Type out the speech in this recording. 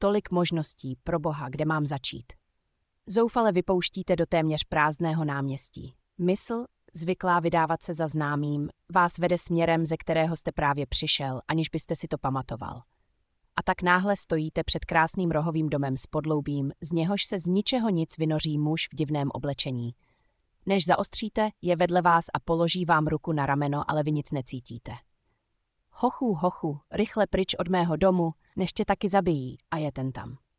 Tolik možností, pro boha, kde mám začít. Zoufale vypouštíte do téměř prázdného náměstí. Mysl, zvyklá vydávat se za známým, vás vede směrem, ze kterého jste právě přišel, aniž byste si to pamatoval. A tak náhle stojíte před krásným rohovým domem s podloubím, z něhož se z ničeho nic vynoří muž v divném oblečení. Než zaostříte, je vedle vás a položí vám ruku na rameno, ale vy nic necítíte. Hochu, rychle pryč od mého domu, než tě taky zabijí, a je ten tam.